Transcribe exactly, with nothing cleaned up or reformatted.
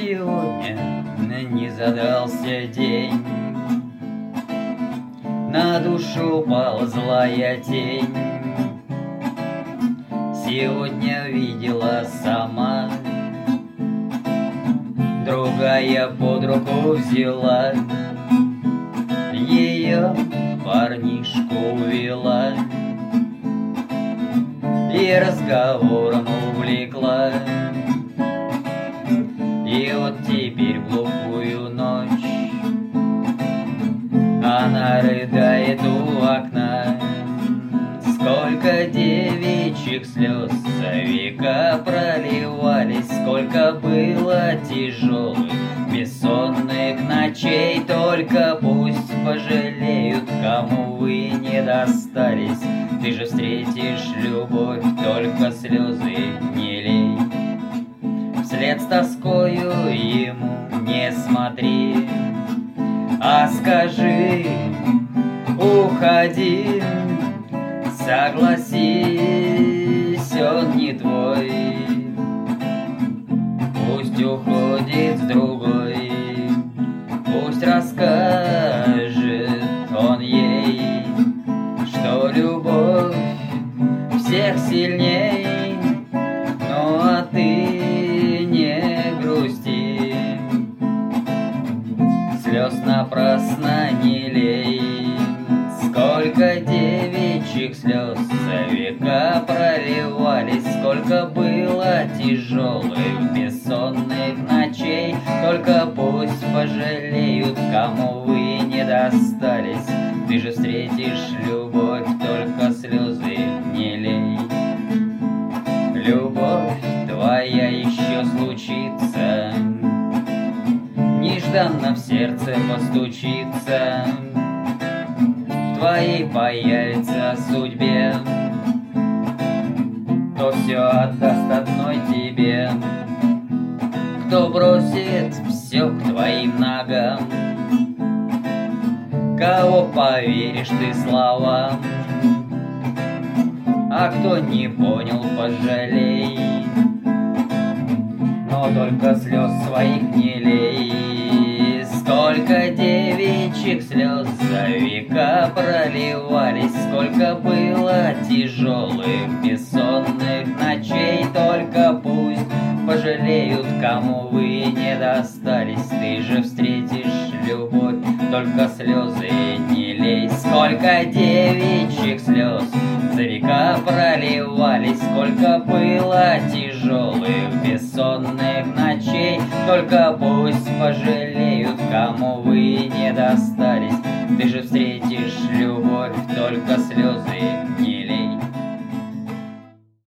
сегодня не задался день, на душу ползлая тень. Сегодня видела сама, другая под руку взяла, ее парнишку увела и разговором увлекла. И вот теперь в глухую ночь она рыдает у окна. Сколько девичьих слез за века проливались, сколько было тяжелых бессонных ночей. Только пусть пожалеют, кому вы не достались. Ты же встретишь любовь, только слезы не лей. Вслед с тоскою ему не смотри, а скажи: уходи, согласись, он не твой. Пусть уходит с другой, пусть расскажет он ей, что любовь всех сильней. Ну а ты не грусти, слез напрасно не лей. Сколько девичьих слез за века проливались, сколько было тяжелых бессонных ночей. Только пусть пожалеют, кому вы не достались. Ты же встретишь любовь, только слезы не лей. Любовь твоя еще случится, нежданно в сердце постучится, в твоей появится судьбе, кто все отдаст одной тебе, кто бросит все к твоим ногам, кого поверишь ты словам, а кто не понял, пожалей. Но только слез своих не лей. Сколько девичьих слез за века проливались, сколько было тяжелых бессонных ночей. Только пусть пожалеют, кому вы не достались. Ты же встретишь любовь, только слезы не лей. Сколько девичьих слез за века проливались, сколько было тяжелых бессонных ночей. Только пусть пожалеют, кому вы не достались. Ты же встретишь любовь, только слезы